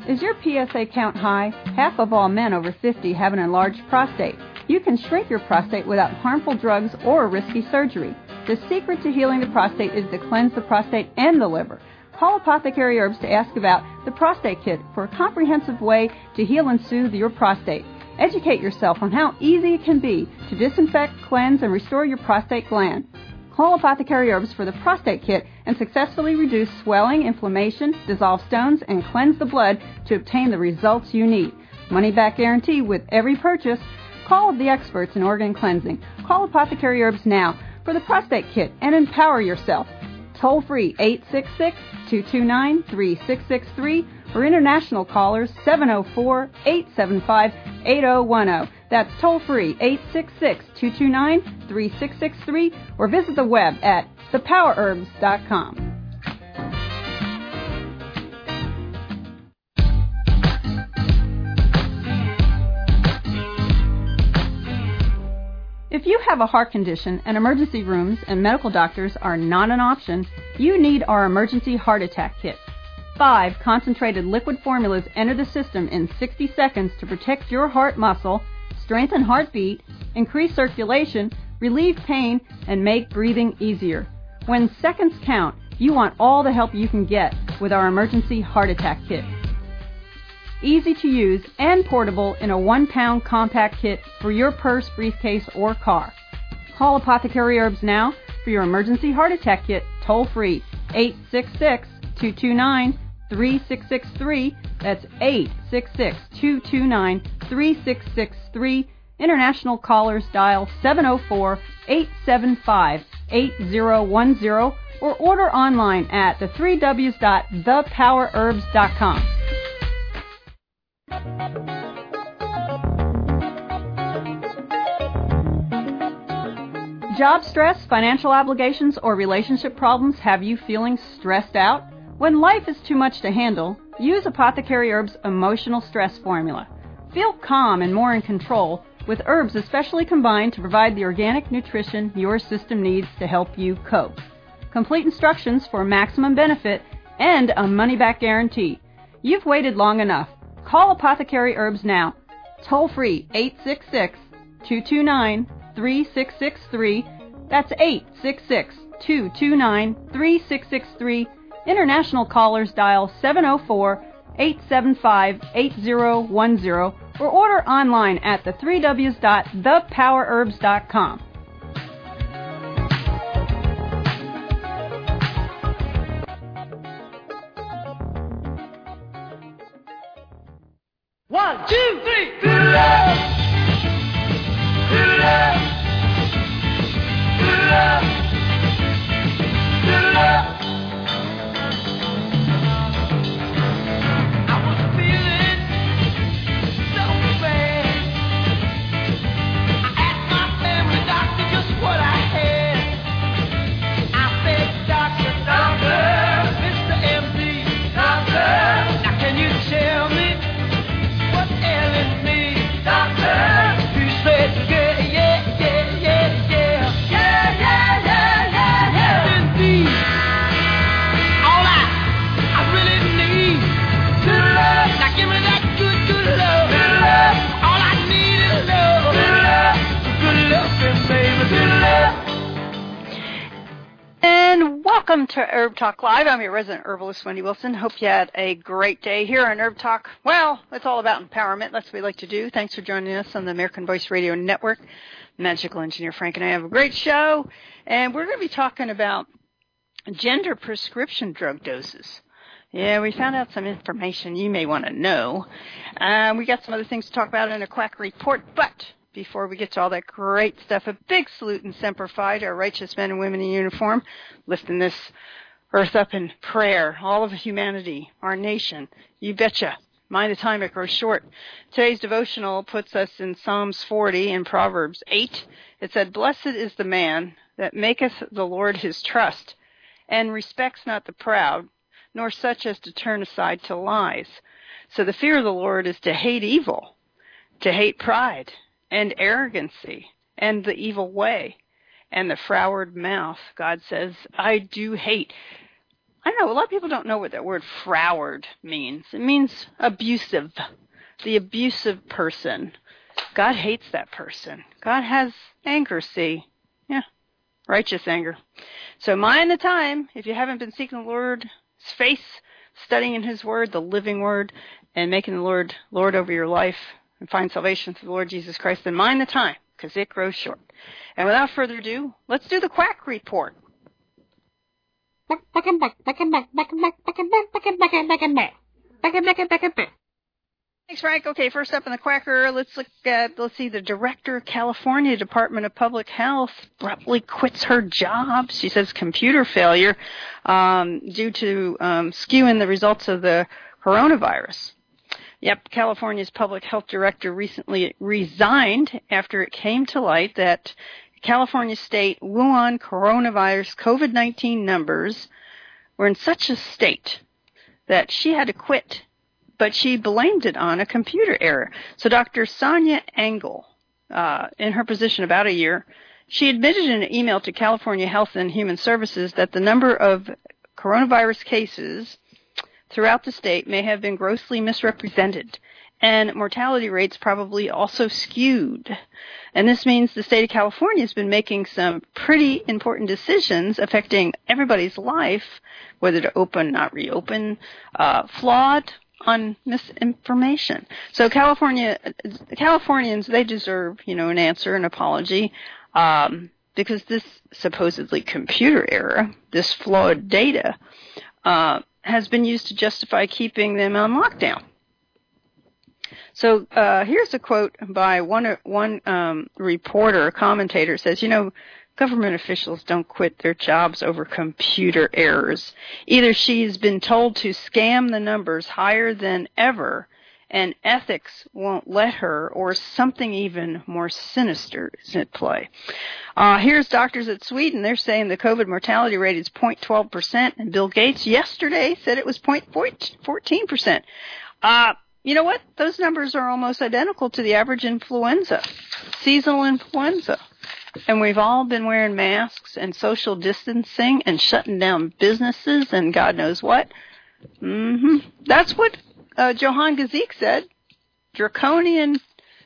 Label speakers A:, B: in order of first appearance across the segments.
A: Is your PSA count high? Half of all men over 50 have an enlarged prostate. You can shrink your prostate without harmful drugs or risky surgery. The secret to healing the prostate is to cleanse the prostate and the liver. Call Apothecary Herbs to ask about the Prostate Kit for a comprehensive way to heal and soothe your prostate. Educate yourself on how easy it can be to disinfect, cleanse, and restore your prostate gland. Call Apothecary Herbs for the Prostate Kit and successfully reduce swelling, inflammation, dissolve stones, and cleanse the blood to obtain the results you need. Money-back guarantee with every purchase. Call the experts in organ cleansing. Call Apothecary Herbs now for the Prostate Kit and empower yourself. Toll free 866-229-3663 or international callers 704-875-8010. That's toll free 866-229-3663 or visit the web at thepowerherbs.com. If you have a heart condition and emergency rooms and medical doctors are not an option, you need our Emergency Heart Attack Kit. 5 concentrated liquid formulas enter the system in 60 seconds to protect your heart muscle, strengthen heartbeat, increase circulation, relieve pain, and make breathing easier. When seconds count, you want all the help you can get with our Emergency Heart Attack Kit. Easy to use and portable in a 1-pound compact kit for your purse, briefcase, or car. Call Apothecary Herbs now for your Emergency Heart Attack Kit, toll free 866-229-3663. That's 866-229-3663. International callers dial 704-875-8010 or order online at the3ws.thepowerherbs.com. Job stress, financial obligations, or relationship problems have you feeling stressed out? When life is too much to handle, use Apothecary Herbs' Emotional Stress Formula. Feel calm and more in control with herbs especially combined to provide the organic nutrition your system needs to help you cope. Complete instructions for maximum benefit and a money-back guarantee. You've waited long enough. Call Apothecary Herbs now. Toll free 866-229-3663. That's 866-229-3663. International callers dial 704-875-8010 or order online at the3ws.thepowerherbs.com.
B: One, two, three. Do love. Do love. Do love. Do love. I was feeling so bad. I asked my family doctor just what I had. I said, Doctor, Mr. MD, Doctor, now can you tell me what's ailing me, Doctor? He said, yeah, yeah, yeah, yeah, yeah, yeah, yeah, yeah, yeah, yeah. Indeed, all I really need to love. Now give me that good, good love. Good love. All I need is love. Good love. Good love, baby. Good love.
A: And welcome to Herb Talk Live. I'm your resident herbalist, Wendy Wilson. Hope you had a great day here on Herb Talk. Well, it's all about empowerment. That's what we like to do. Thanks for joining us on the American Voice Radio Network. Magical Engineer Frank and I have a great show. And we're going to be talking about gender prescription drug doses. Yeah, we found out some information you may want to know. We got some other things to talk about in a quack report, but before we get to all that great stuff, a big salute and semper fi to our righteous men and women in uniform, lifting this earth up in prayer, all of humanity, our nation. You betcha. Mind the time, it grows short. Today's devotional puts us in Psalms 40 and Proverbs 8. It said, Blessed is the man that maketh the Lord his trust, and respects not the proud, nor such as to turn aside to lies. So the fear of the Lord is to hate evil, to hate pride, and arrogancy, and the evil way, and the froward mouth. God says, I do hate. I know a lot of people don't know what that word froward means. It means abusive, the abusive person. God hates that person. God has anger, see? Yeah, righteous anger. So mind the time, if you haven't been seeking the Lord's face, studying His Word, the living Word, and making the Lord over your life and find salvation through the Lord Jesus Christ, then mind the time, because it grows short. And without further ado, let's do the Quack Report. Thanks, Frank. Okay, first up in the Quacker, let's see, the Director of California Department of Public Health abruptly quits her job. She says computer failure due to skewing the results of the coronavirus. Yep, California's public health director recently resigned after it came to light that California state Wuhan coronavirus COVID-19 numbers were in such a state that she had to quit, but she blamed it on a computer error. So Dr. Sonia Engel, in her position about a year, she admitted in an email to California Health and Human Services that the number of coronavirus cases throughout the state may have been grossly misrepresented, and mortality rates probably also skewed. And this means the state of California has been making some pretty important decisions affecting everybody's life, whether to open, not reopen, flawed on misinformation. So Californians, they deserve, an answer, an apology, because this supposedly computer error, this flawed data, has been used to justify keeping them on lockdown. So here's a quote by one reporter, a commentator, says, government officials don't quit their jobs over computer errors. Either she's been told to scam the numbers higher than ever, and ethics won't let her, or something even more sinister is at play. Here's doctors at Sweden. They're saying the COVID mortality rate is 0.12%, and Bill Gates yesterday said it was 0.14%. You know what? Those numbers are almost identical to the average influenza, seasonal influenza. And we've all been wearing masks and social distancing and shutting down businesses and God knows what. That's what Johan Gazik said. Draconian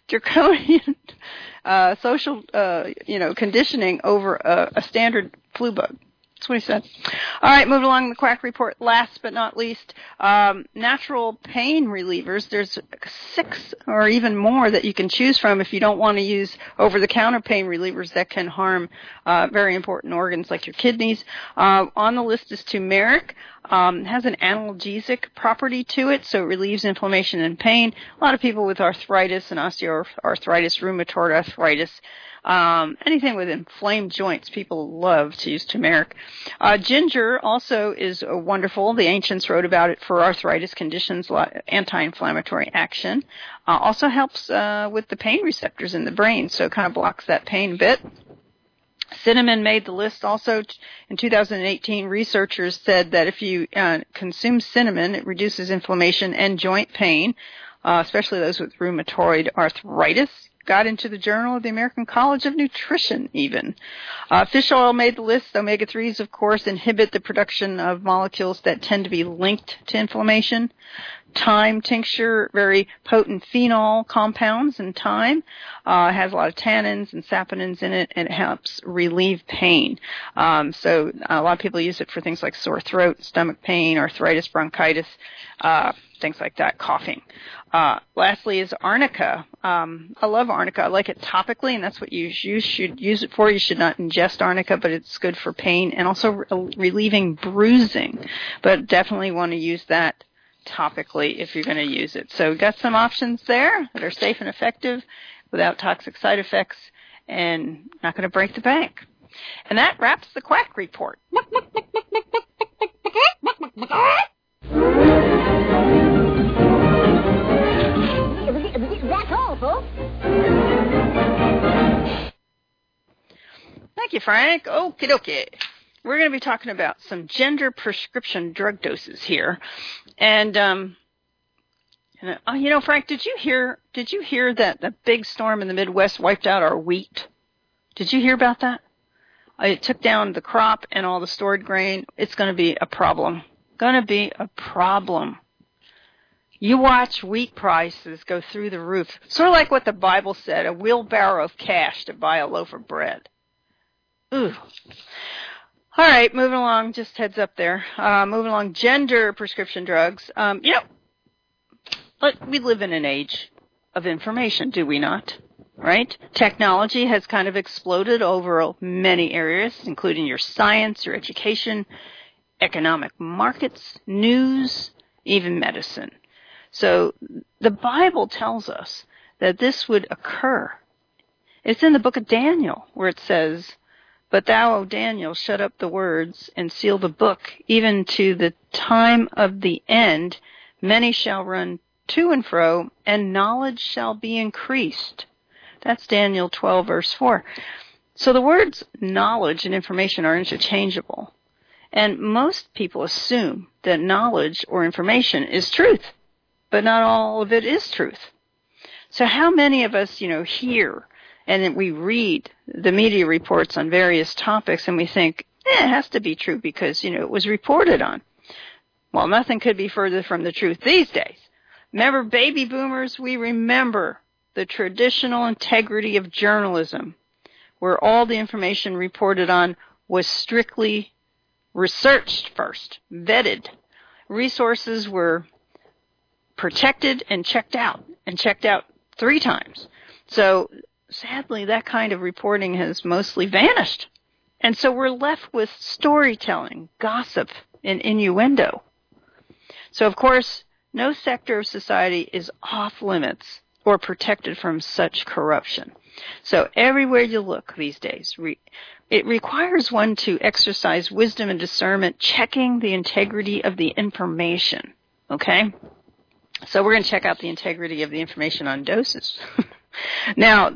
A: social, conditioning over a standard flu bug. That's what he said. All right, moving along the Quack Report. Last but not least, natural pain relievers. There's 6 or even more that you can choose from if you don't want to use over-the-counter pain relievers that can harm very important organs like your kidneys. On the list is turmeric. Has an analgesic property to it, so it relieves inflammation and pain. A lot of people with arthritis and osteoarthritis, rheumatoid arthritis, anything with inflamed joints, people love to use turmeric. Ginger also is wonderful. The ancients wrote about it for arthritis conditions, anti-inflammatory action. Also helps with the pain receptors in the brain, so it kind of blocks that pain a bit. Cinnamon made the list also. In 2018, researchers said that if you consume cinnamon, it reduces inflammation and joint pain, especially those with rheumatoid arthritis. Got into the Journal of the American College of Nutrition even. Fish oil made the list. Omega-3s, of course, inhibit the production of molecules that tend to be linked to inflammation. Thyme tincture, very potent phenol compounds in thyme, has a lot of tannins and saponins in it, and it helps relieve pain. So a lot of people use it for things like sore throat, stomach pain, arthritis, bronchitis, things like that, coughing. Lastly is arnica. I love arnica. I like it topically, and that's what you should use it for. You should not ingest arnica, but it's good for pain and also relieving bruising. But definitely want to use that topically if you're going to use it. So got some options there that are safe and effective without toxic side effects and not going to break the bank. And that wraps the Quack Report.
C: That's all, folks.
A: Thank you, Frank. Okie dokie. We're going to be talking about some gender prescription drug doses here. And, Frank, did you hear that the big storm in the Midwest wiped out our wheat? Did you hear about that? It took down the crop and all the stored grain. It's going to be a problem going to be a problem. You watch wheat prices go through the roof. Sort of like what the Bible said, a wheelbarrow of cash to buy a loaf of bread. Ooh. All right, moving along, just heads up there. Moving along, gender prescription drugs. But we live in an age of information, do we not? Right? Technology has kind of exploded over many areas, including your science, your education, economic markets, news, even medicine. So the Bible tells us that this would occur. It's in the book of Daniel where it says, "But thou, O Daniel, shut up the words and seal the book, even to the time of the end. Many shall run to and fro, and knowledge shall be increased." That's Daniel 12, verse 4. So the words knowledge and information are interchangeable. And most people assume that knowledge or information is truth, but not all of it is truth. So how many of us, hear and then we read the media reports on various topics and we think, it has to be true because, it was reported on. Well, nothing could be further from the truth these days. Remember, baby boomers, we remember the traditional integrity of journalism, where all the information reported on was strictly researched first, vetted. Resources were protected and checked out 3 times. So sadly, that kind of reporting has mostly vanished. And so we're left with storytelling, gossip, and innuendo. So, of course, no sector of society is off limits or protected from such corruption. So everywhere you look these days, it requires one to exercise wisdom and discernment, checking the integrity of the information. Okay? So we're going to check out the integrity of the information on doses. Now,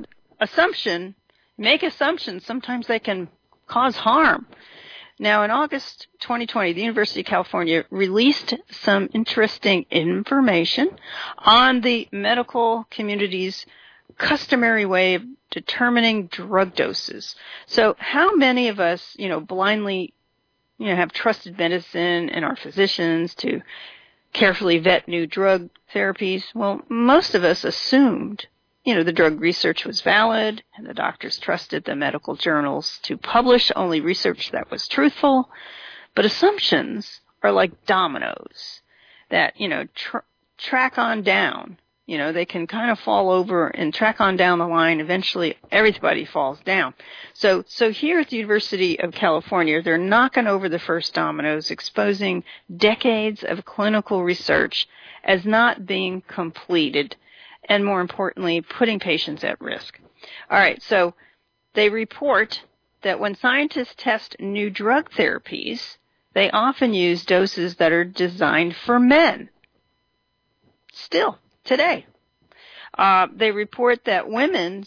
A: make assumptions, sometimes they can cause harm. Now, in August 2020, the University of California released some interesting information on the medical community's customary way of determining drug doses. So how many of us, blindly, have trusted medicine and our physicians to carefully vet new drug therapies? Well, most of us assumed, the drug research was valid and the doctors trusted the medical journals to publish only research that was truthful. But assumptions are like dominoes that, track on down. They can kind of fall over and track on down the line. Eventually, everybody falls down. So here at the University of California, they're knocking over the first dominoes, exposing decades of clinical research as not being completed, and more importantly, putting patients at risk. All right, so they report that when scientists test new drug therapies, they often use doses that are designed for men. Still, today. They report that women,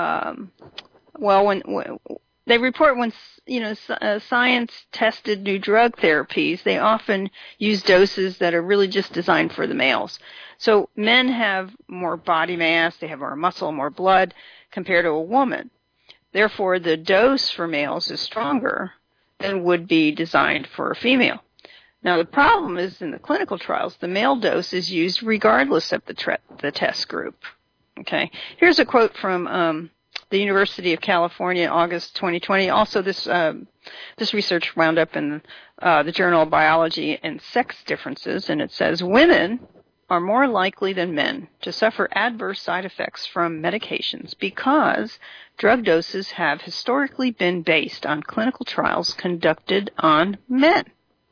A: when science tested new drug therapies, they often use doses that are really just designed for the males. So men have more body mass, they have more muscle, more blood compared to a woman. Therefore, the dose for males is stronger than would be designed for a female. Now, the problem is in the clinical trials, the male dose is used regardless of the test group. Okay. Here's a quote from the University of California, August 2020. Also, this research wound up in the Journal of Biology and Sex Differences, and it says women are more likely than men to suffer adverse side effects from medications because drug doses have historically been based on clinical trials conducted on men.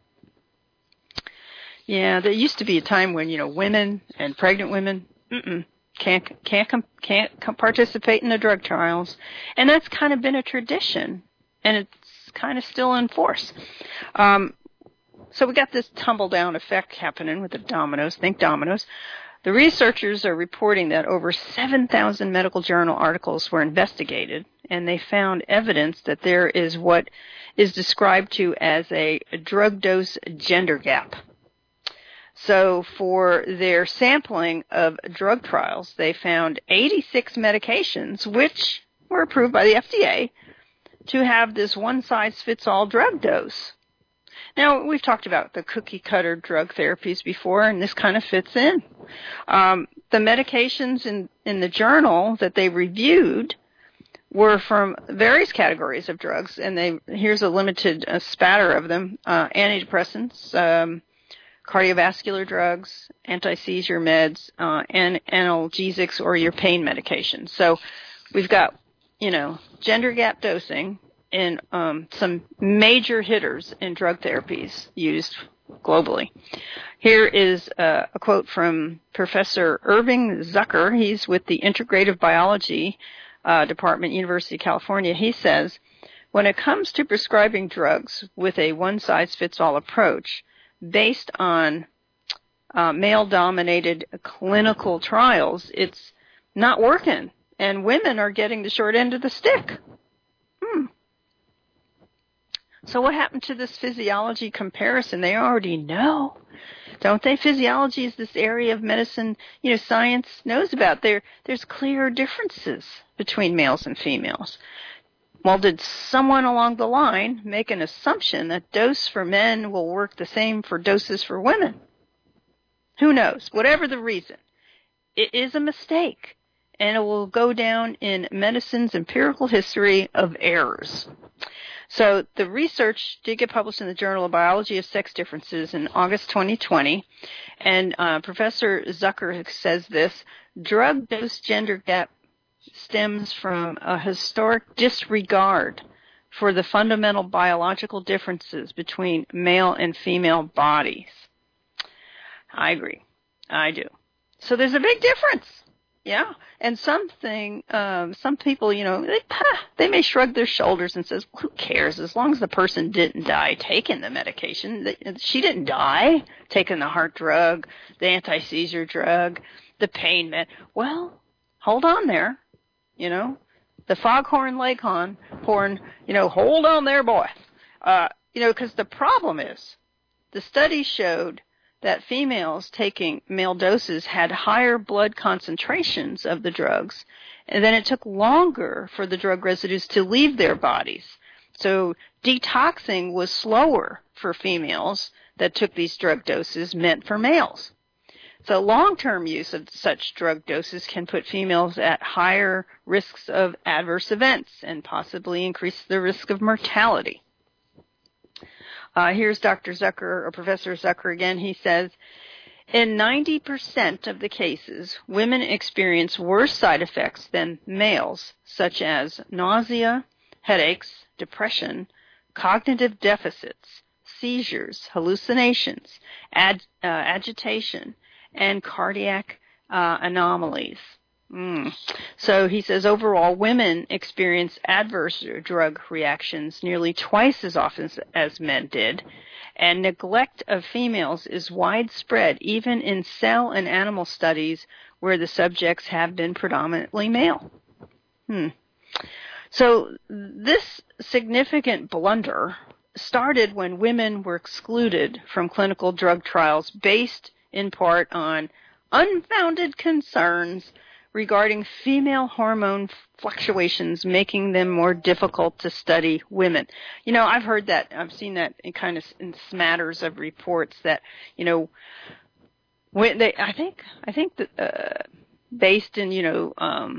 A: Yeah, there used to be a time when, women and pregnant women can't participate in the drug trials, and that's kind of been a tradition, and it's kind of still in force. So we got this tumble-down effect happening with the dominoes. Think dominoes. The researchers are reporting that over 7,000 medical journal articles were investigated, and they found evidence that there is what is described to as a drug dose gender gap. So for their sampling of drug trials, they found 86 medications, which were approved by the FDA, to have this one-size-fits-all drug dose. Now, we've talked about the cookie-cutter drug therapies before, and this kind of fits in. The medications in the journal that they reviewed were from various categories of drugs, and here's a limited spatter of them: antidepressants, cardiovascular drugs, anti-seizure meds, and analgesics or your pain medications. So we've got, gender gap dosing in some major hitters in drug therapies used globally. Here is a quote from Professor Irving Zucker. He's with the Integrative Biology Department, University of California. He says, when it comes to prescribing drugs with a one-size-fits-all approach based on male-dominated clinical trials, it's not working, and women are getting the short end of the stick. So what happened to this physiology comparison? They already know, don't they? Physiology is this area of medicine, science knows about. There's clear differences between males and females. Well, did someone along the line make an assumption that dose for men will work the same for doses for women? Who knows? Whatever the reason, it is a mistake, and it will go down in medicine's empirical history of errors. So the research did get published in the Journal of Biology of Sex Differences in August 2020, and Professor Zucker says this: drug dose gender gap stems from a historic disregard for the fundamental biological differences between male and female bodies. I agree. I do. So there's a big difference. Yeah. And some people, they may shrug their shoulders and says, who cares? As long as the person didn't die taking the medication. She didn't die taking the heart drug, the anti-seizure drug, the pain med. Well, hold on there. The foghorn leghorn, hold on there, boy. Because the problem is the study showed that females taking male doses had higher blood concentrations of the drugs, and then it took longer for the drug residues to leave their bodies. So detoxing was slower for females that took these drug doses meant for males. So long-term use of such drug doses can put females at higher risks of adverse events and possibly increase the risk of mortality. Here's Dr. Zucker, or Professor Zucker again. He says, in 90% of the cases, women experience worse side effects than males, such as nausea, headaches, depression, cognitive deficits, seizures, hallucinations, agitation, and cardiac anomalies. So he says overall, women experience adverse drug reactions nearly twice as often as men did, and neglect of females is widespread even in cell and animal studies where the subjects have been predominantly male. So this significant blunder started when women were excluded from clinical drug trials based in part on unfounded concerns regarding female hormone fluctuations, making them more difficult to study women. I've heard that. I've seen that in smatters of reports that, when I think that based in, the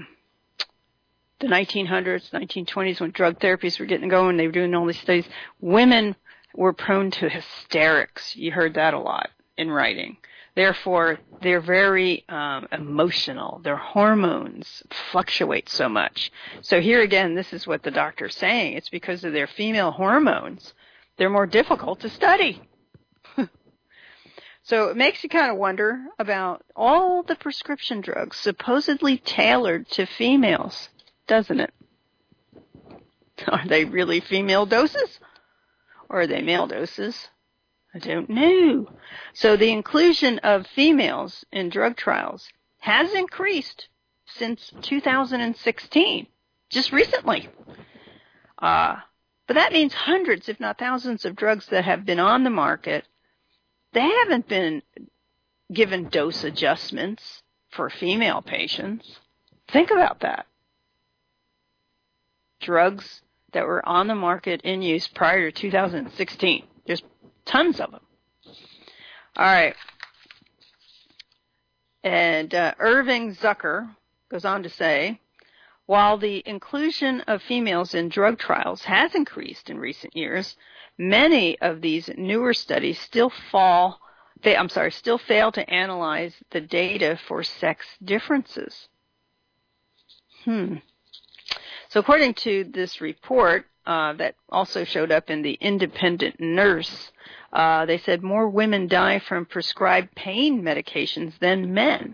A: 1900s, 1920s, when drug therapies were getting going, they were doing all these studies, women were prone to hysterics. You heard that a lot in writing. Therefore, they're very emotional. Their hormones fluctuate so much. So here again, this is what the doctor's saying. It's because of their female hormones. They're more difficult to study. So it makes you kind of wonder about all the prescription drugs supposedly tailored to females, doesn't it? Are they really female doses? Or are they male doses? I don't know. So the inclusion of females in drug trials has increased since 2016, just recently. But that means hundreds, if not thousands, of drugs that have been on the market, they haven't been given dose adjustments for female patients. Think about that. Drugs that were on the market in use prior to 2016. There's Tons of them. All right. And Irving Zucker goes on to say, while the inclusion of females in drug trials has increased in recent years, many of these newer studies still fail to analyze the data for sex differences. So according to this report that also showed up in the Independent Nurse, they said more women die from prescribed pain medications than men.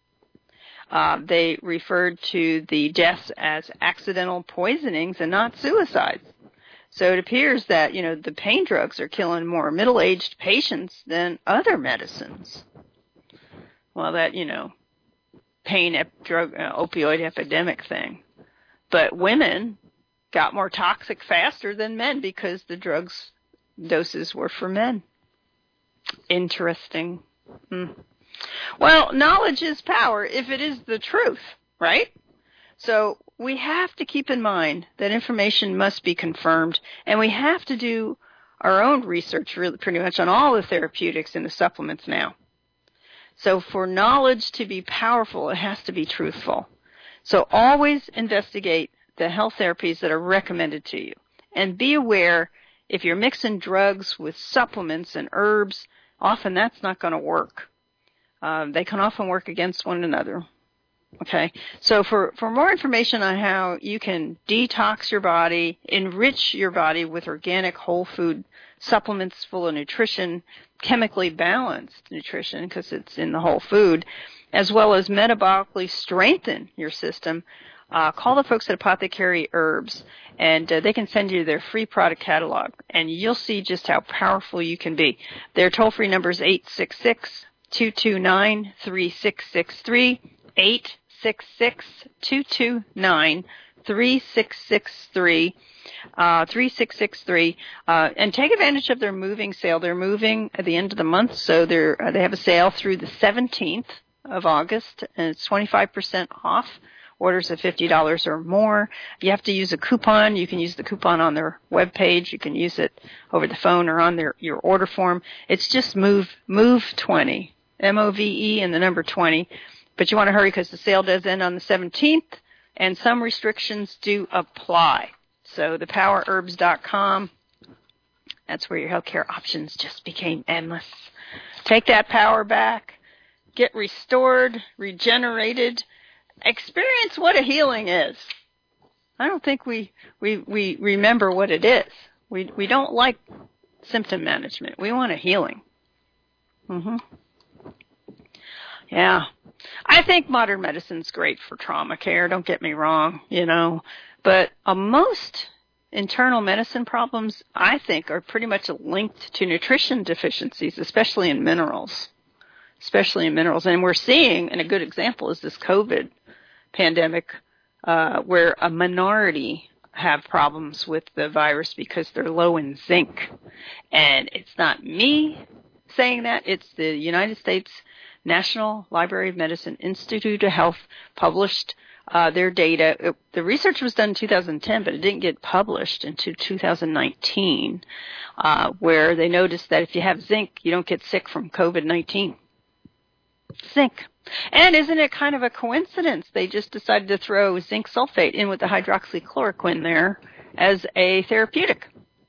A: They referred to the deaths as accidental poisonings and not suicides. So it appears that, the pain drugs are killing more middle-aged patients than other medicines. Well, that, pain drug opioid epidemic thing. But women got more toxic faster than men because the drugs doses were for men. Interesting. Well, knowledge is power if it is the truth, right? So we have to keep in mind that information must be confirmed, and we have to do our own research really pretty much on all the therapeutics and the supplements now. So for knowledge to be powerful, it has to be truthful. So always investigate the health therapies that are recommended to you. And be aware, if you're mixing drugs with supplements and herbs, often that's not going to work. They can often work against one another. Okay, so for more information on how you can detox your body, enrich your body with organic whole food supplements full of nutrition, chemically balanced nutrition because it's in the whole food, as well as metabolically strengthen your system, call the folks at Apothecary Herbs, and they can send you their free product catalog, and you'll see just how powerful you can be. Their toll-free number is 866-229-3663, 866-229-3663. 3663, and take advantage of their moving sale. They're moving at the end of the month, so they have a sale through the 17th of August, and it's 25% off orders of $50 or more. You have to use a coupon. You can use the coupon on their webpage. You can use it over the phone or on your order form. It's just move 20, MOVE and the number 20. But you want to hurry because the sale does end on the 17th, and some restrictions do apply. So thepowerherbs.com, that's where your healthcare options just became endless. Take that power back, get restored, regenerated, experience what a healing is. I don't think we remember what it is. We don't like symptom management. We want a healing. Yeah. I think modern medicine's great for trauma care, don't get me wrong, but most internal medicine problems, I think, are pretty much linked to nutrition deficiencies, especially in minerals. And we're seeing, and a good example is this COVID pandemic, where a minority have problems with the virus because they're low in zinc. And it's not me saying that, it's the United States National Library of Medicine Institute of Health published their data. The research was done in 2010, but it didn't get published until 2019, where they noticed that if you have zinc, you don't get sick from COVID-19. Zinc. And isn't it kind of a coincidence? They just decided to throw zinc sulfate in with the hydroxychloroquine there as a therapeutic.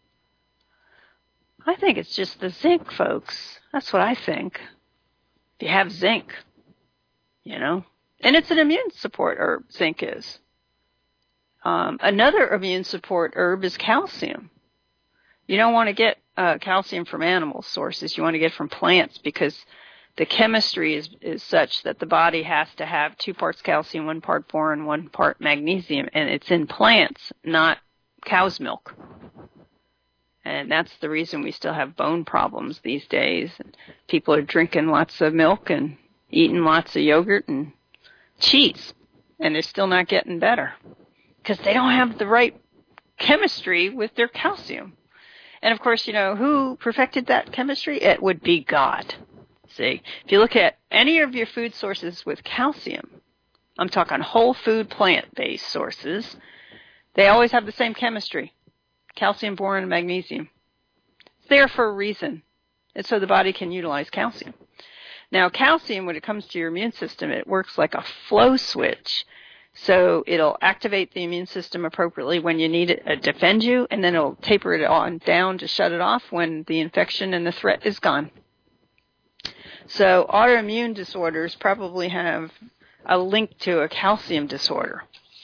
A: I think it's just the zinc, folks. That's what I think. If you have zinc, and it's an immune support herb, zinc is. Another immune support herb is calcium. You don't want to get calcium from animal sources. You want to get from plants because the chemistry is such that the body has to have 2 parts calcium, 1 part boron, 1 part magnesium, and it's in plants, not cow's milk. And that's the reason we still have bone problems these days. And people are drinking lots of milk and eating lots of yogurt and cheese, and they're still not getting better because they don't have the right chemistry with their calcium. And, of course, who perfected that chemistry? It would be God. See, if you look at any of your food sources with calcium, I'm talking whole food plant-based sources, they always have the same chemistry. Calcium, boron, and magnesium. It's there for a reason. and so the body can utilize calcium. Now, calcium, when it comes to your immune system, it works like a flow switch. So it'll activate the immune system appropriately when you need it to defend you, and then it'll taper it on down to shut it off when the infection and the threat is gone. So autoimmune disorders probably have a link to a calcium disorder.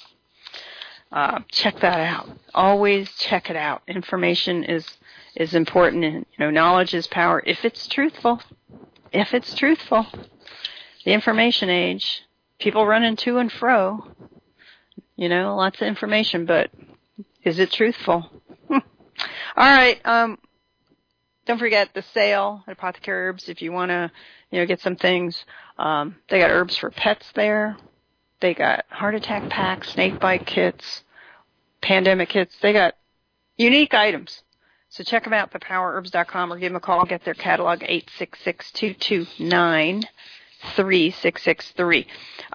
A: Check that out. Always check it out. Information is important, and knowledge is power if it's truthful. If it's truthful. The information age, people running to and fro, lots of information, but is it truthful? All right. Don't forget the sale at Apothecary Herbs if you want to, get some things. They got herbs for pets there. They got heart attack packs, snake bite kits, pandemic kits. They got unique items. So check them out, thepowerherbs.com, or give them a call. Get their catalog, 866-229-3663.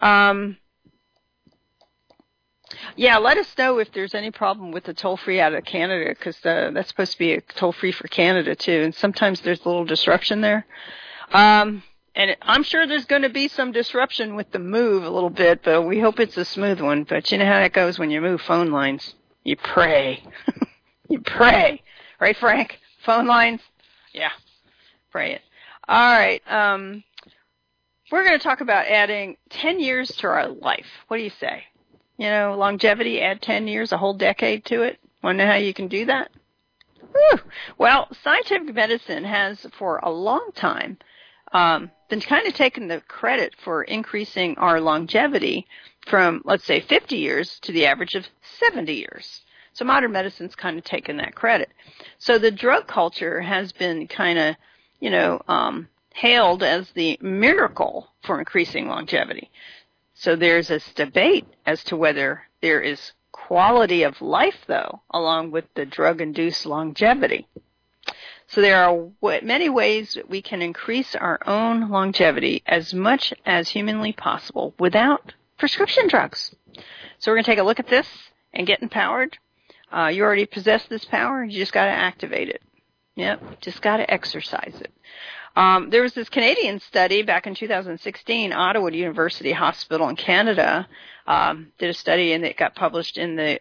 A: Let us know if there's any problem with the toll-free out of Canada, because that's supposed to be a toll-free for Canada, too. And sometimes there's a little disruption there. And I'm sure there's going to be some disruption with the move a little bit, but we hope it's a smooth one. But you know how that goes when you move phone lines. You pray. You pray. Right, Frank? Phone lines? Yeah. Pray it. All right. We're going to talk about adding 10 years to our life. What do you say? Longevity, add 10 years, a whole decade to it. Want to know how you can do that? Whew. Well, scientific medicine has, for a long time, been kind of taking the credit for increasing our longevity from, let's say, 50 years to the average of 70 years. So modern medicine's kind of taken that credit. So the drug culture has been kind of, hailed as the miracle for increasing longevity. So there's this debate as to whether there is quality of life, though, along with the drug-induced longevity. So there are many ways that we can increase our own longevity as much as humanly possible without prescription drugs. So we're going to take a look at this and get empowered. You already possess this power. You just got to activate it. Yep, just got to exercise it. There was this Canadian study back in 2016, Ottawa University Hospital in Canada did a study, and it got published in the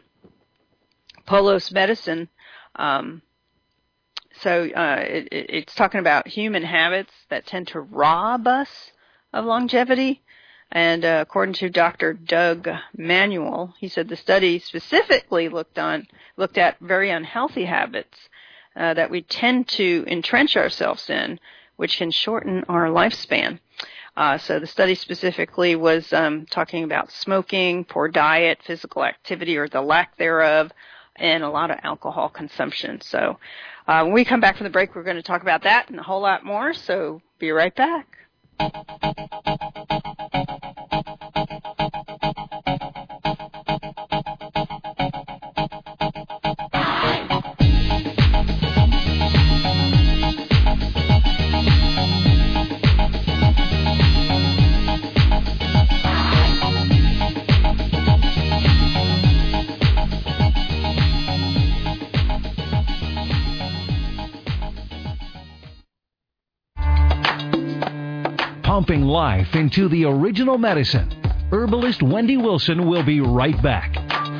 A: Polos Medicine. It's talking about human habits that tend to rob us of longevity. And according to Dr. Doug Manuel, he said the study specifically looked at very unhealthy habits that we tend to entrench ourselves in, which can shorten our lifespan. So the study specifically was talking about smoking, poor diet, physical activity or the lack thereof, and a lot of alcohol consumption. So when we come back from the break, we're going to talk about that and a whole lot more. So be right back.
C: Pumping life into the original medicine. Herbalist Wendy Wilson will be right back.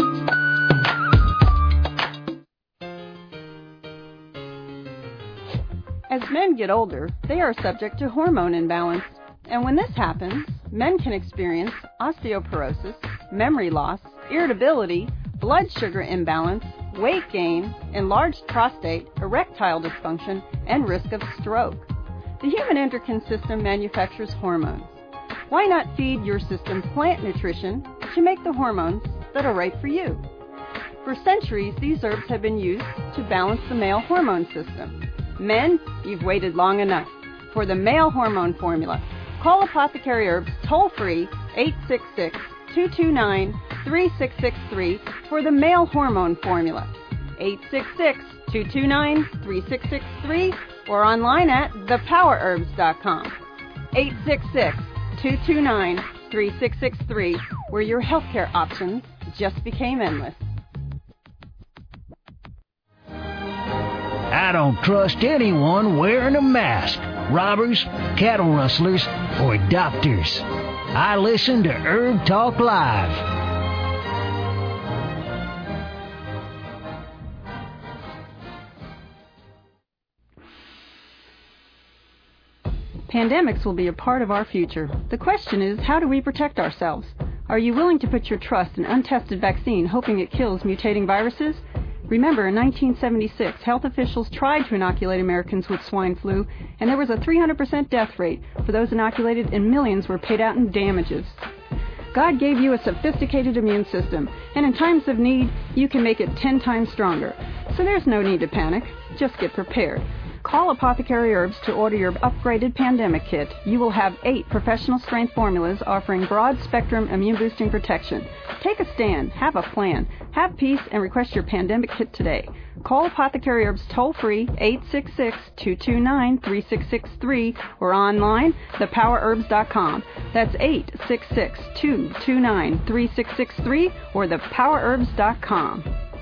D: As men get older, they are subject to hormone imbalance. And when this happens, men can experience osteoporosis, memory loss, irritability, blood sugar imbalance, weight gain, enlarged prostate, erectile dysfunction, and risk of stroke. The human endocrine system manufactures hormones. Why not feed your system plant nutrition to make the hormones that are right for you? For centuries, these herbs have been used to balance the male hormone system. Men, you've waited long enough. For the male hormone formula, call Apothecary Herbs toll-free 866-229-3663 for the male hormone formula. 866-229-3663 or online at thepowerherbs.com. 866-229-3663, where your healthcare options just became endless.
C: I don't trust anyone wearing a mask. Robbers, cattle rustlers, or doctors. I listen to Herb Talk Live.
D: Pandemics will be a part of our future. The question is, how do we protect ourselves? Are you willing to put your trust in untested vaccine, hoping it kills mutating viruses? Remember, in 1976, health officials tried to inoculate Americans with swine flu, and there was a 300% death rate for those inoculated, and millions were paid out in damages. God gave you a sophisticated immune system, and in times of need, you can make it 10 times stronger. So there's no need to panic. Just get prepared. Call Apothecary Herbs to order your upgraded pandemic kit. You will have 8 professional-strength formulas offering broad-spectrum immune-boosting protection. Take a stand, have a plan, have peace, and request your pandemic kit today. Call Apothecary Herbs toll-free 866-229-3663 or online, thepowerherbs.com. That's 866-229-3663 or thepowerherbs.com.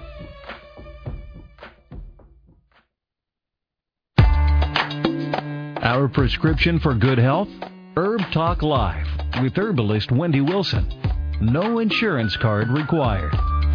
C: Our prescription for good health? Herb Talk Live with herbalist Wendy Wilson. No insurance card required.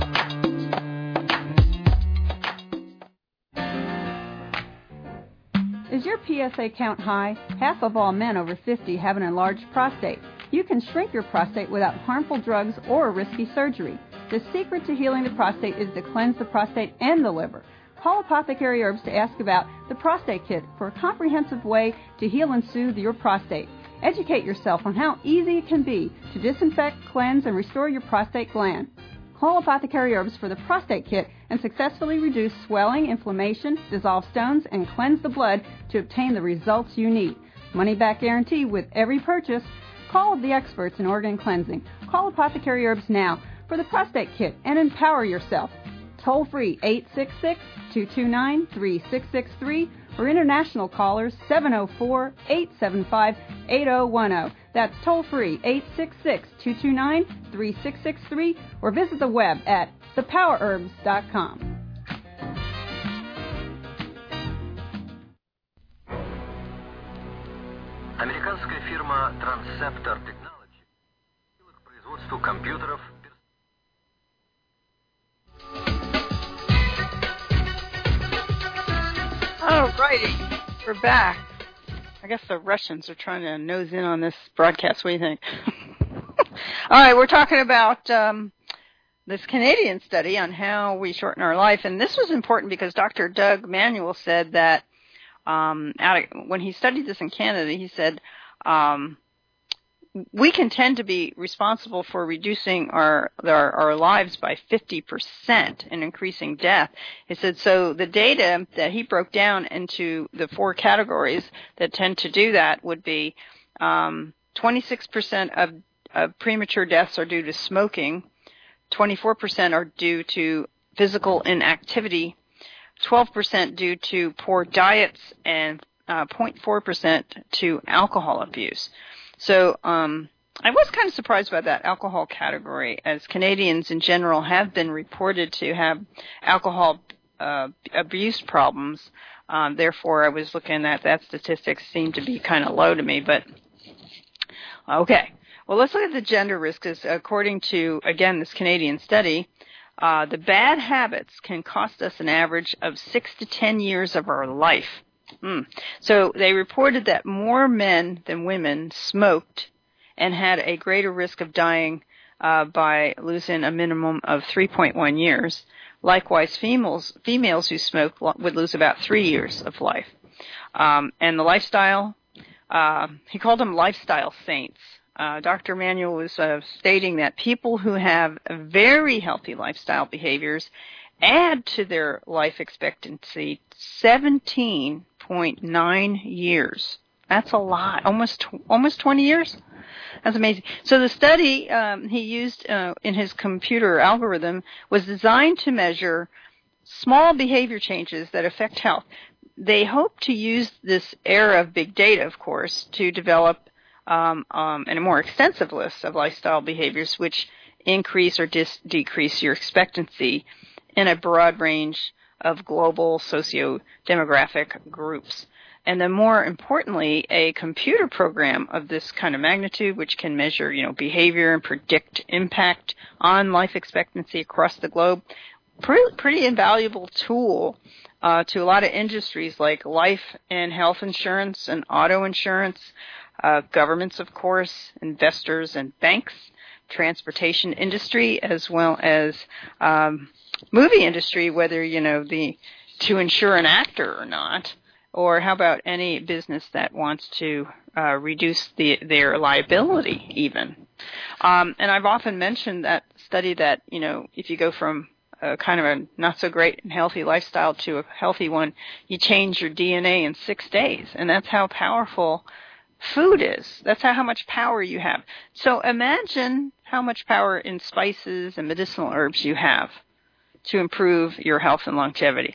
D: Is your PSA count high? Half of all men over 50 have an enlarged prostate. You can shrink your prostate without harmful drugs or risky surgery. The secret to healing the prostate is to cleanse the prostate and the liver. Call Apothecary Herbs to ask about the Prostate Kit for a comprehensive way to heal and soothe your prostate. Educate yourself on how easy it can be to disinfect, cleanse, and restore your prostate gland. Call Apothecary Herbs for the Prostate Kit and successfully reduce swelling, inflammation, dissolve stones, and cleanse the blood to obtain the results you need. Money-back guarantee with every purchase. Call the experts in organ cleansing. Call Apothecary Herbs now for the Prostate Kit and empower yourself. Toll-free 866-229-3663 or international callers 704-875-8010. That's toll-free 866-229-3663 or visit the web at thepowerherbs.com.
E: Американская фирма Transceptor Technology к производству компьютеров.
A: Alrighty, we're back. I guess the Russians are trying to nose in on this broadcast. What do you think? All right, we're talking about this Canadian study on how we shorten our life, and this was important because Dr. Doug Manuel said that when he studied this in Canada, he said we can tend to be responsible for reducing our lives by 50% and increasing death. He said, so the data that he broke down into the 4 categories that tend to do that would be 26% of premature deaths are due to smoking, 24% are due to physical inactivity, 12% due to poor diets, and 0.4% to alcohol abuse. So I was kind of surprised by that alcohol category, as Canadians in general have been reported to have alcohol abuse problems. Therefore, I was looking at that statistics seemed to be kind of low to me. But okay, well, let's look at the gender risks. According to, again, this Canadian study, the bad habits can cost us an average of 6 to 10 years of our life. So they reported that more men than women smoked and had a greater risk of dying by losing a minimum of 3.1 years. Likewise, females who smoke would lose about 3 years of life. And the lifestyle, he called them lifestyle saints. Dr. Manuel was stating that people who have very healthy lifestyle behaviors add to their life expectancy 17.9 years. That's a lot. Almost 20 years? That's amazing. So the study he used in his computer algorithm was designed to measure small behavior changes that affect health. They hope to use this era of big data, of course, to develop a more extensive list of lifestyle behaviors which increase or decrease your expectancy in a broad range of global socio-demographic groups. And then more importantly, a computer program of this kind of magnitude, which can measure, behavior and predict impact on life expectancy across the globe, pretty invaluable tool to a lot of industries like life and health insurance and auto insurance, governments, of course, investors and banks, transportation industry, as well as movie industry, whether, to insure an actor or not. Or how about any business that wants to reduce their liability even? And I've often mentioned that study that, if you go from a kind of a not-so-great and healthy lifestyle to a healthy one, you change your DNA in 6 days. And that's how powerful food is. That's how much power you have. So imagine how much power in spices and medicinal herbs you have to improve your health and longevity.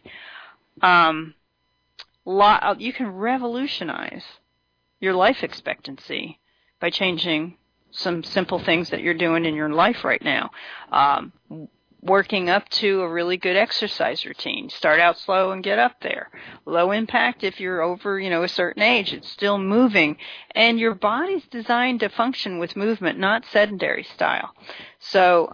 A: You can revolutionize your life expectancy by changing some simple things that you're doing in your life right now. Working up to a really good exercise routine. Start out slow and get up there. Low impact if you're over, a certain age. It's still moving. And your body's designed to function with movement, not sedentary style. So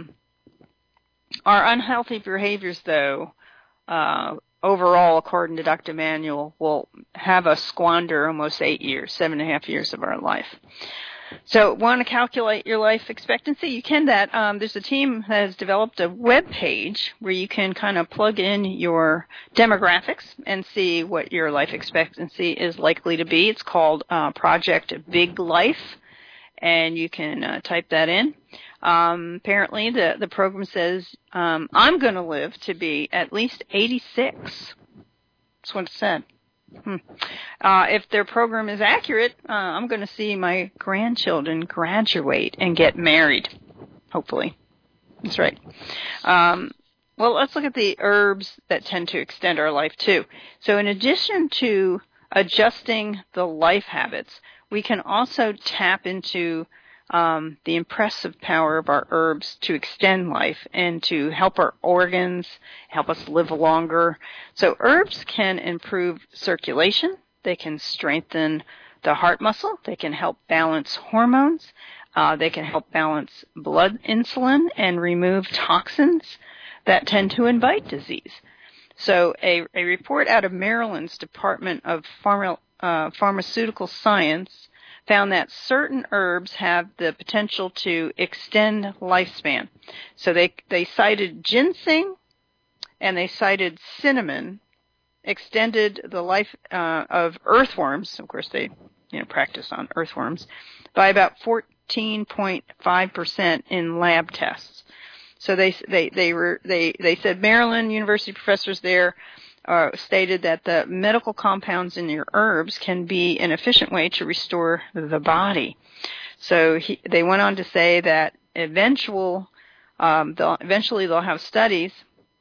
A: our unhealthy behaviors, though, overall, according to Dr. Manuel, will have us squander almost 7.5 years of our life. So want to calculate your life expectancy? You can that. There's a team that has developed a web page where you can kind of plug in your demographics and see what your life expectancy is likely to be. It's called Project Big Life, and you can type that in. Apparently, the program says I'm going to live to be at least 86. That's what it said. If their program is accurate, I'm going to see my grandchildren graduate and get married, hopefully. That's right. Well, let's look at the herbs that tend to extend our life, too. So in addition to adjusting the life habits, we can also tap into the impressive power of our herbs to extend life and to help our organs, help us live longer. So herbs can improve circulation. They can strengthen the heart muscle. They can help balance hormones. They can help balance blood insulin and remove toxins that tend to invite disease. So a report out of Maryland's Department of Pharmaceutical Science found that certain herbs have the potential to extend lifespan. So they cited ginseng and they cited cinnamon extended the life of earthworms. Of course, they practice on earthworms by about 14.5% in lab tests. So they said Maryland University professors there stated that the medical compounds in your herbs can be an efficient way to restore the body. So they went on to say that eventually they'll have studies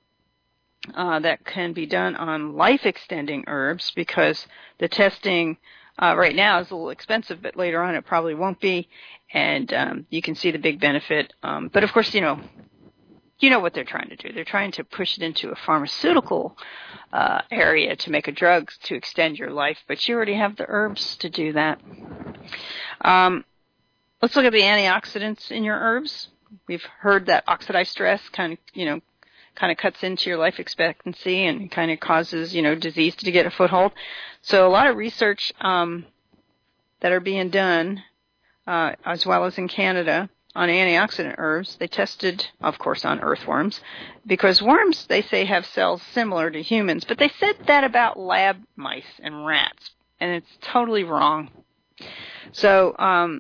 A: that can be done on life-extending herbs because the testing right now is a little expensive, but later on it probably won't be, and you can see the big benefit. But of course, you know what they're trying to do. They're trying to push it into a pharmaceutical area to make a drug to extend your life, but you already have the herbs to do that. Let's look at the antioxidants in your herbs. We've heard that oxidized stress kind of cuts into your life expectancy and kind of causes, disease to get a foothold. So a lot of research that are being done, as well as in Canada, on antioxidant herbs. They tested, of course, on earthworms, because worms, they say, have cells similar to humans, but they said that about lab mice and rats, and it's totally wrong. So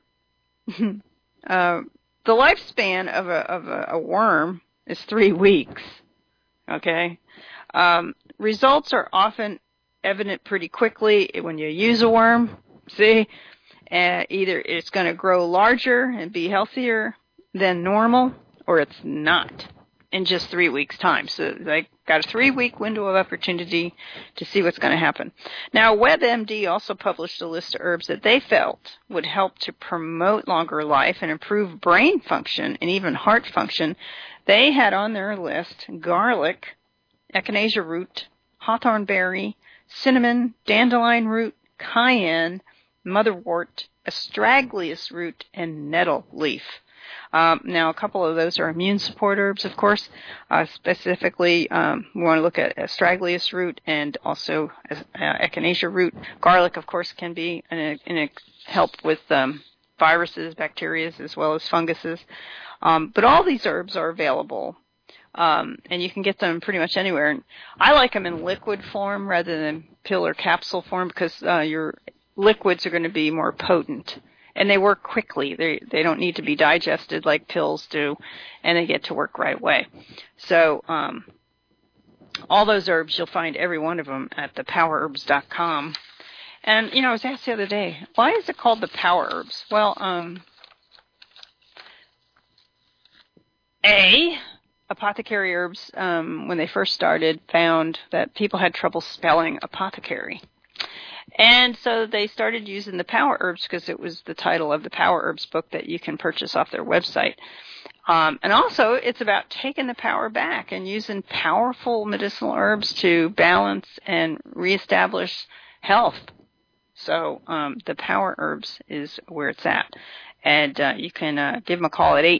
A: the lifespan of a worm is 3 weeks, okay? Results are often evident pretty quickly when you use a worm, see? Either it's going to grow larger and be healthier than normal, or it's not in just 3 weeks' time. So they got a 3-week window of opportunity to see what's going to happen. Now, WebMD also published a list of herbs that they felt would help to promote longer life and improve brain function and even heart function. They had on their list garlic echinacea root, hawthorn berry, cinnamon, dandelion root, cayenne, motherwort, astragalus root, and nettle leaf. Now, a couple of those are immune support herbs, of course. Specifically, we want to look at astragalus root and also echinacea root. Garlic, of course, can be in help with viruses, bacteria, as well as funguses. But all these herbs are available, and you can get them pretty much anywhere. And I like them in liquid form rather than pill or capsule form because your liquids are going to be more potent. And they work quickly. They don't need to be digested like pills do, and they get to work right away. So all those herbs, you'll find every one of them at thepowerherbs.com. And, I was asked the other day, why is it called the Power Herbs? Well, apothecary herbs, when they first started, found that people had trouble spelling apothecary. And so they started using the Power Herbs because it was the title of the Power Herbs book that you can purchase off their website. And also, it's about taking the power back and using powerful medicinal herbs to balance and reestablish health. So the Power Herbs is where it's at. And you can give them a call at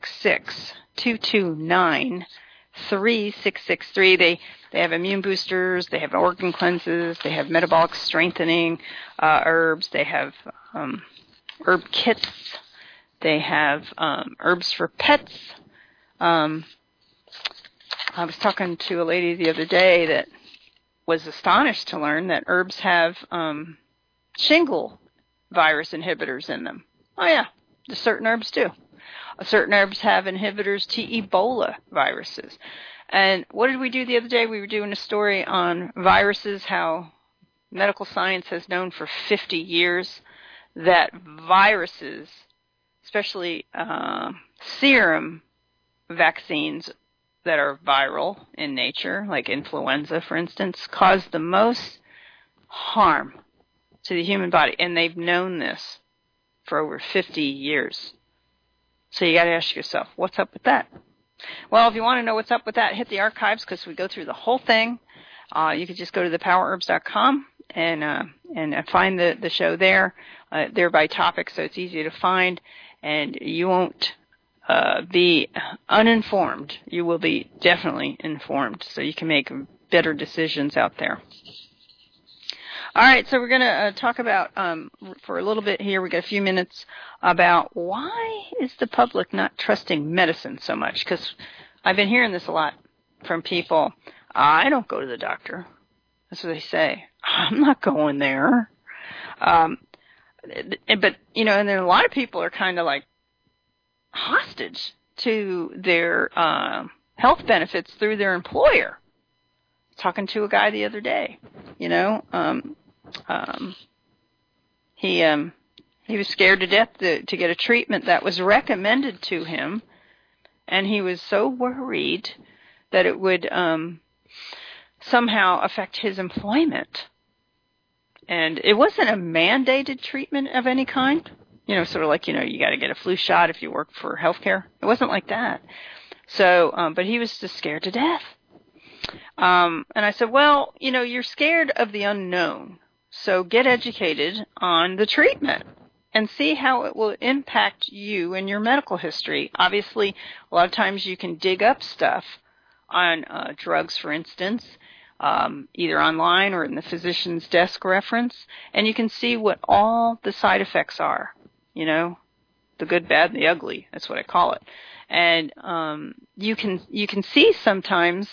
A: 866-229-3663. They have immune boosters, they have organ cleanses, they have metabolic strengthening herbs, they have herb kits, they have herbs for pets. I was talking to a lady the other day that was astonished to learn that herbs have shingle virus inhibitors in them. Oh yeah, certain herbs do. Certain herbs have inhibitors to Ebola viruses. And what did we do the other day? We were doing a story on viruses, how medical science has known for 50 years that viruses, especially serum vaccines that are viral in nature, like influenza, for instance, cause the most harm to the human body. And they've known this for over 50 years. So you got to ask yourself, what's up with that? Well, if you want to know what's up with that, hit the archives because we go through the whole thing. You can just go to thepowerherbs.com and find the show there. They're by topic, so it's easy to find, and you won't be uninformed. You will be definitely informed, so you can make better decisions out there. All right, so we're going to talk about, for a little bit here, we got a few minutes, about why is the public not trusting medicine so much? Because I've been hearing this a lot from people. I don't go to the doctor. That's what they say. I'm not going there. But, and then a lot of people are kind of like hostage to their health benefits through their employer. Talking to a guy the other day, he was scared to death to get a treatment that was recommended to him, and he was so worried that it would somehow affect his employment. And it wasn't a mandated treatment of any kind, sort of like, you got to get a flu shot if you work for healthcare. It wasn't like that. So, but he was just scared to death. And I said, well, you're scared of the unknown. So get educated on the treatment and see how it will impact you and your medical history. Obviously, a lot of times you can dig up stuff on drugs, for instance, either online or in the physician's desk reference, and you can see what all the side effects are, the good, bad, and the ugly. That's what I call it. And you can see sometimes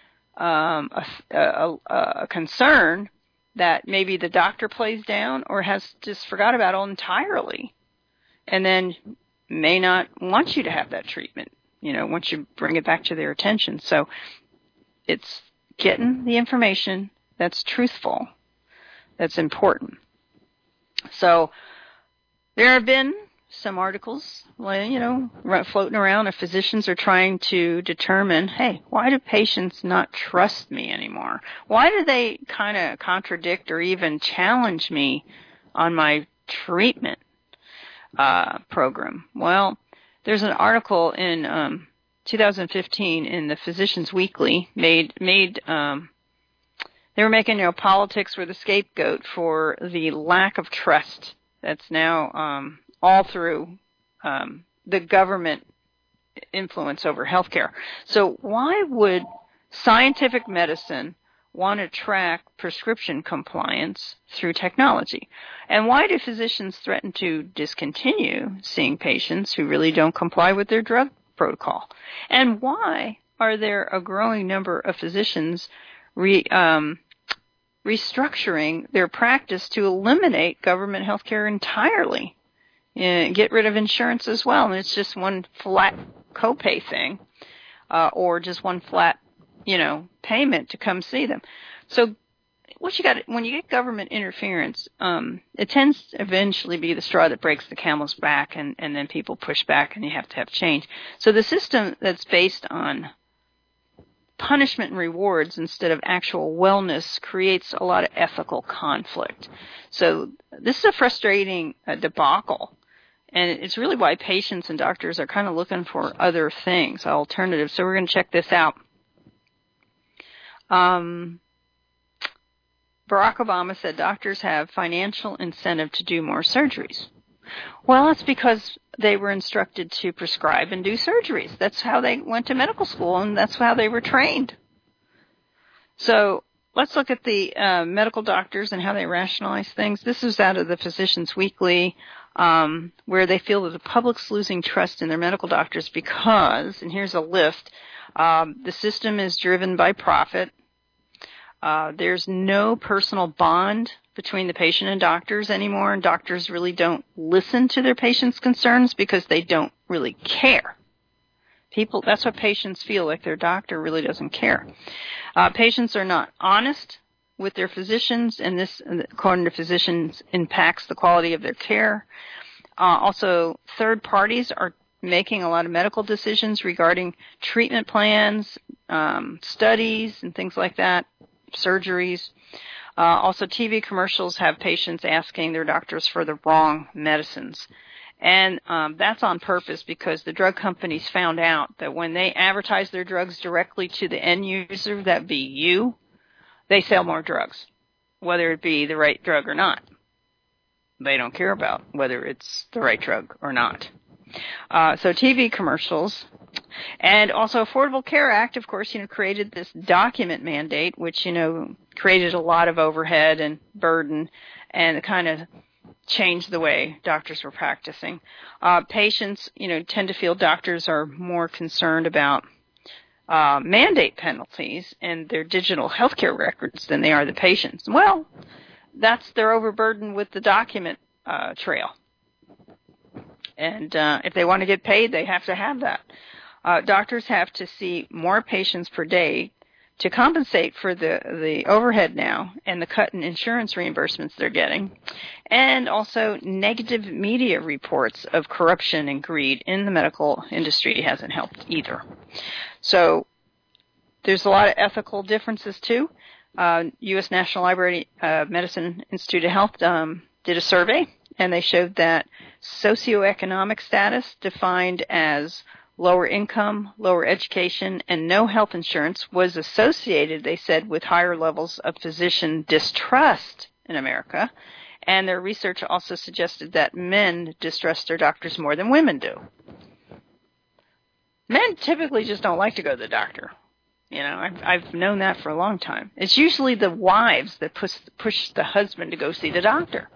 A: a concern that maybe the doctor plays down or has just forgot about entirely, and then may not want you to have that treatment, once you bring it back to their attention. So it's getting the information that's truthful, that's important. So there have been some articles, floating around, if physicians are trying to determine, hey, why do patients not trust me anymore? Why do they kind of contradict or even challenge me on my treatment program? Well, there's an article in 2015 in the Physicians Weekly they were making, politics were the scapegoat for the lack of trust that's now all through the government influence over healthcare. So why would scientific medicine want to track prescription compliance through technology? And why do physicians threaten to discontinue seeing patients who really don't comply with their drug protocol? And why are there a growing number of physicians restructuring their practice to eliminate government health care entirely? Get rid of insurance as well, and it's just one flat copay thing, or just one flat, payment to come see them. So what you got when you get government interference, it tends to eventually be the straw that breaks the camel's back, and then people push back, and you have to have change. So the system that's based on punishment and rewards instead of actual wellness creates a lot of ethical conflict. So this is a frustrating debacle. And it's really why patients and doctors are kind of looking for other things, alternatives. So we're going to check this out. Barack Obama said doctors have financial incentive to do more surgeries. Well, that's because they were instructed to prescribe and do surgeries. That's how they went to medical school, and that's how they were trained. So let's look at the medical doctors and how they rationalize things. This is out of the Physicians Weekly, where they feel that the public's losing trust in their medical doctors because, and here's a list, the system is driven by profit. There's no personal bond between the patient and doctors anymore, and doctors really don't listen to their patients' concerns because they don't really care. That's what patients feel, like their doctor really doesn't care. Patients are not honest with their physicians, and this, according to physicians, impacts the quality of their care. Also, third parties are making a lot of medical decisions regarding treatment plans, studies, and things like that, surgeries. Also, TV commercials have patients asking their doctors for the wrong medicines. And that's on purpose because the drug companies found out that when they advertise their drugs directly to the end user, that be you, they sell more drugs, whether it be the right drug or not. They don't care about whether it's the right drug or not. So TV commercials. And also Affordable Care Act, of course, created this document mandate, which, created a lot of overhead and burden and kind of changed the way doctors were practicing. Patients, tend to feel doctors are more concerned about mandate penalties and their digital healthcare records than they are the patients. Well, they're overburdened with the document trail. And if they want to get paid, they have to have that. Doctors have to see more patients per day to compensate for the overhead now and the cut in insurance reimbursements they're getting. And also negative media reports of corruption and greed in the medical industry hasn't helped either. So there's a lot of ethical differences too. U.S. National Library Medicine Institute of Health did a survey, and they showed that socioeconomic status defined as lower income, lower education, and no health insurance was associated, they said, with higher levels of physician distrust in America. And their research also suggested that men distrust their doctors more than women do. Men typically just don't like to go to the doctor. I've known that for a long time. It's usually the wives that push the husband to go see the doctor.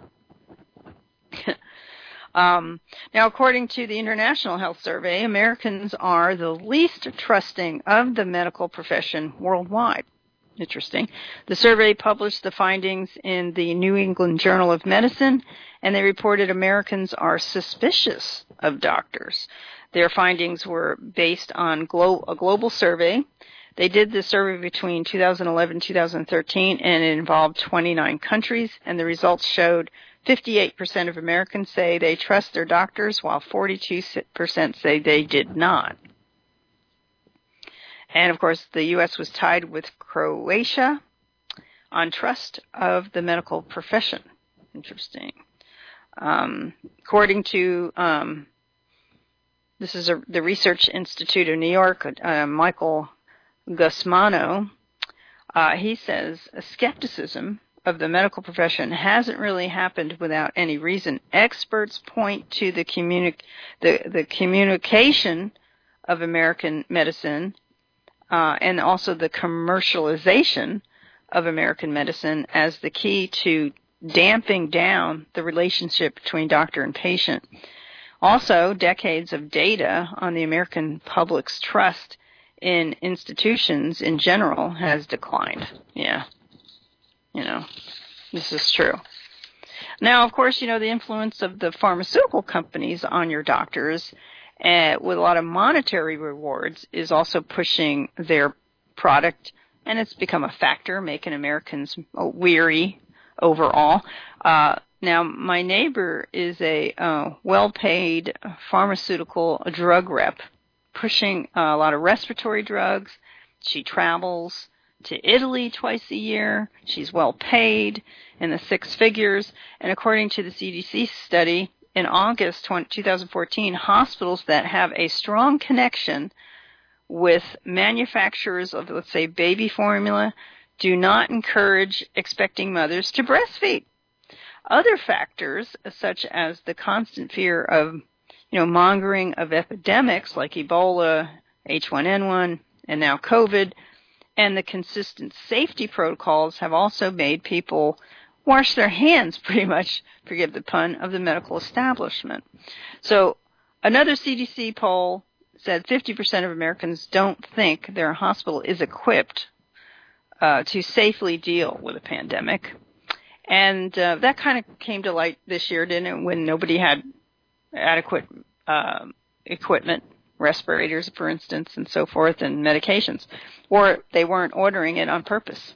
A: Now, according to the International Health Survey, Americans are the least trusting of the medical profession worldwide. Interesting. The survey published the findings in the New England Journal of Medicine, and they reported Americans are suspicious of doctors. Their findings were based on a global survey. They did the survey between 2011 and 2013, and it involved 29 countries, and the results showed 58% of Americans say they trust their doctors, while 42% say they did not. And, of course, the U.S. was tied with Croatia on trust of the medical profession. Interesting. According to this is the Research Institute of New York, Michael Gusmano. He says skepticism of the medical profession hasn't really happened without any reason. Experts point to the communication of American medicine and also the commercialization of American medicine as the key to damping down the relationship between doctor and patient. Also, decades of data on the American public's trust in institutions in general has declined. Yeah. This is true. Now, of course, the influence of the pharmaceutical companies on your doctors with a lot of monetary rewards is also pushing their product, and it's become a factor, making Americans weary overall. Now, my neighbor is a well-paid pharmaceutical drug rep, pushing a lot of respiratory drugs. She travels to Italy twice a year. She's well-paid in the six figures. And according to the CDC study, in August 2014, hospitals that have a strong connection with manufacturers of, let's say, baby formula do not encourage expecting mothers to breastfeed. Other factors, such as the constant fear of, mongering of epidemics like Ebola, H1N1, and now COVID, and the consistent safety protocols have also made people wash their hands, pretty much, forgive the pun, of the medical establishment. So another CDC poll said 50% of Americans don't think their hospital is equipped to safely deal with a pandemic. And that kind of came to light this year, didn't it, when nobody had adequate equipment, respirators, for instance, and so forth, and medications, or they weren't ordering it on purpose.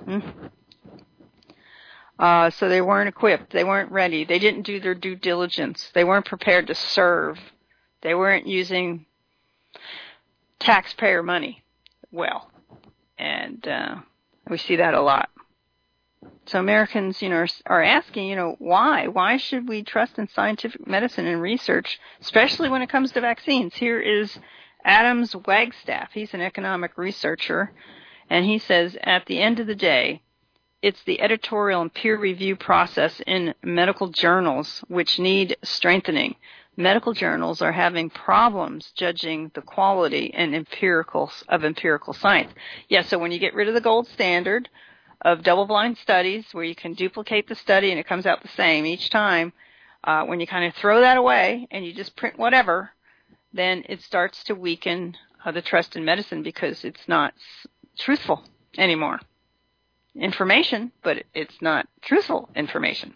A: So they weren't equipped. They weren't ready. They didn't do their due diligence. They weren't prepared to serve. They weren't using taxpayer money well. And we see that a lot. So Americans, are asking, why? Why should we trust in scientific medicine and research, especially when it comes to vaccines? Here is Adams Wagstaff. He's an economic researcher, and he says, at the end of the day, it's the editorial and peer review process in medical journals which need strengthening. Medical journals are having problems judging the quality and empirical science. So when you get rid of the gold standard of double-blind studies where you can duplicate the study and it comes out the same each time, when you kind of throw that away and you just print whatever, then it starts to weaken the trust in medicine because it's not truthful anymore. Information, but it's not truthful information.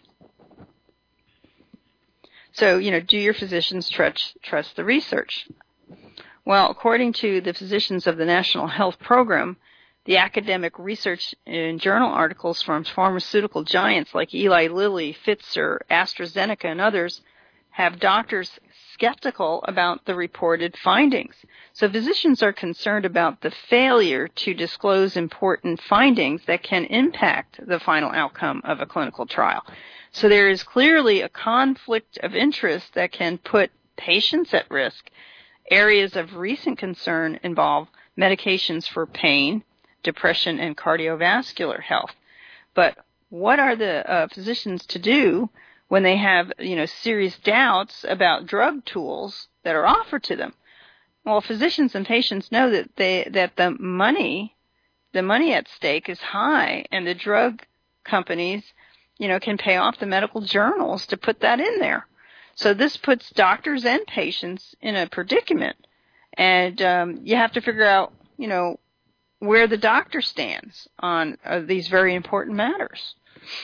A: So, do your physicians trust the research? Well, according to the physicians of the National Health Program, the academic research in journal articles from pharmaceutical giants like Eli Lilly, Pfizer, AstraZeneca, and others have doctors skeptical about the reported findings. So physicians are concerned about the failure to disclose important findings that can impact the final outcome of a clinical trial. So there is clearly a conflict of interest that can put patients at risk. Areas of recent concern involve medications for pain, depression, and cardiovascular health. But what are the physicians to do when they have, serious doubts about drug tools that are offered to them? Well, physicians and patients know that the money at stake is high, and the drug companies, can pay off the medical journals to put that in there. So this puts doctors and patients in a predicament, and you have to figure out, where the doctor stands on these very important matters.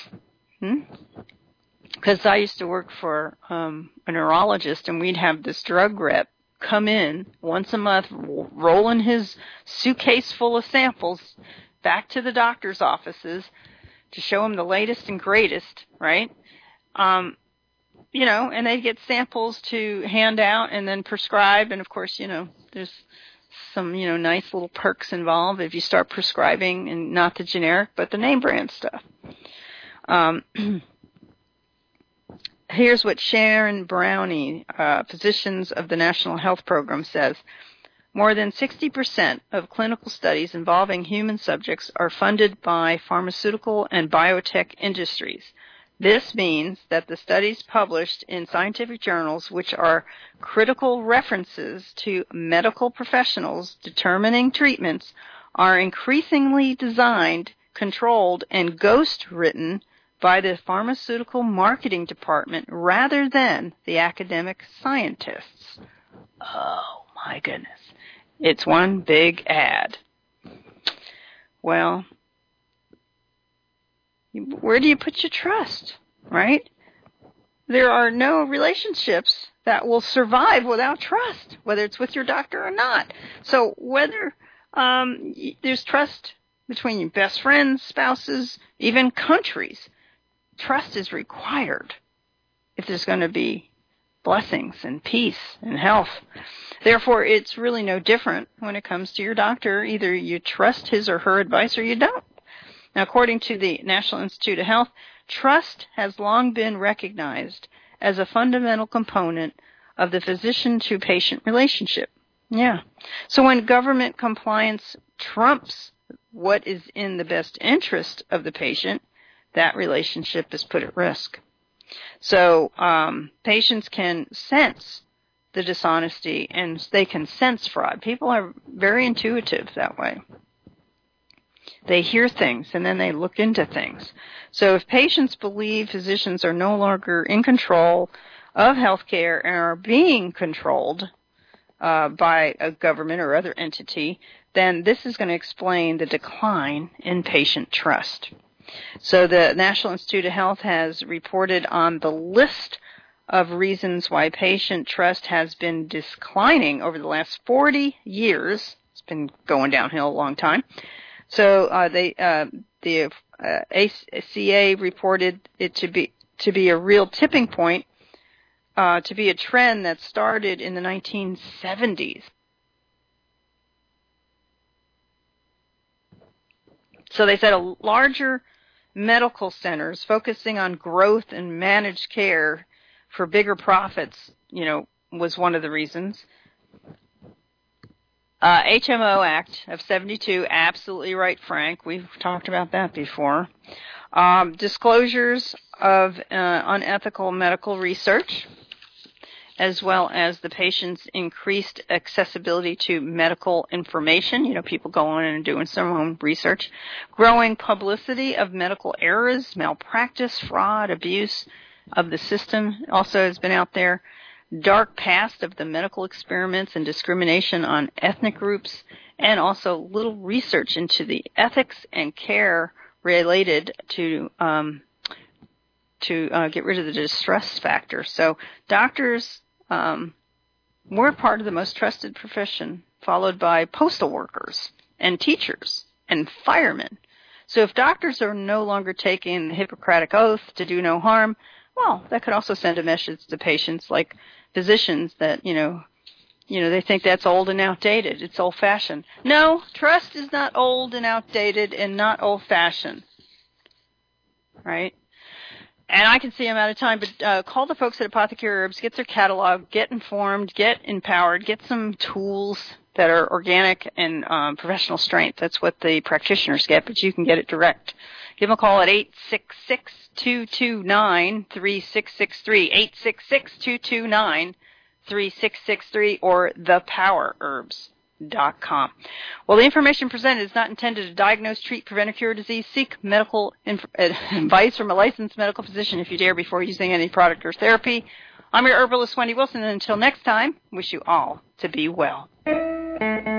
A: Because I used to work for a neurologist, and we'd have this drug rep come in once a month, rolling his suitcase full of samples back to the doctor's offices to show him the latest and greatest, right? And they'd get samples to hand out and then prescribe, and of course, there's some, nice little perks involved if you start prescribing, and not the generic, but the name brand stuff. Here's what Sharon Brownie, Physicians of the National Health Program, says. More than 60% of clinical studies involving human subjects are funded by pharmaceutical and biotech industries. This means that the studies published in scientific journals, which are critical references to medical professionals determining treatments, are increasingly designed, controlled, and ghost-written by the pharmaceutical marketing department rather than the academic scientists. Oh, my goodness. It's one big ad. Well, where do you put your trust, right? There are no relationships that will survive without trust, whether it's with your doctor or not. So whether there's trust between your best friends, spouses, even countries, trust is required if there's going to be blessings and peace and health. Therefore, it's really no different when it comes to your doctor. Either you trust his or her advice or you don't. Now, according to the National Institute of Health, trust has long been recognized as a fundamental component of the physician-to-patient relationship. Yeah. So when government compliance trumps what is in the best interest of the patient, that relationship is put at risk. So patients can sense the dishonesty and they can sense fraud. People are very intuitive that way. They hear things and then they look into things. So if patients believe physicians are no longer in control of healthcare and are being controlled by a government or other entity, then this is going to explain the decline in patient trust. So the National Institute of Health has reported on the list of reasons why patient trust has been declining over the last 40 years. It's been going downhill a long time. So the ACA reported it to be a real tipping point, to be a trend that started in the 1970s. So they said a larger medical centers focusing on growth and managed care for bigger profits, was one of the reasons. HMO Act of 72, absolutely right, Frank. We've talked about that before. Disclosures of unethical medical research, as well as the patient's increased accessibility to medical information. People going in and doing some own research. Growing publicity of medical errors, malpractice, fraud, abuse of the system also has been out there. Dark past of the medical experiments and discrimination on ethnic groups, and also little research into the ethics and care related to get rid of the distress factor. So doctors were part of the most trusted profession, followed by postal workers and teachers and firemen. So if doctors are no longer taking the Hippocratic Oath to do no harm, well, that could also send a message to patients like physicians that, they think that's old and outdated. It's old-fashioned. No, trust is not old and outdated and not old-fashioned. Right? And I can see I'm out of time, but call the folks at Apothecary Herbs, get their catalog, get informed, get empowered, get some tools that are organic and professional strength. That's what the practitioners get, but you can get it direct. Give them a call at 866-229-3663, 866-229-3663, or thepowerherbs.com. Well, the information presented is not intended to diagnose, treat, prevent, or cure disease. Seek medical advice from a licensed medical physician if you dare before using any product or therapy. I'm your herbalist, Wendy Wilson, and until next time, wish you all to be well.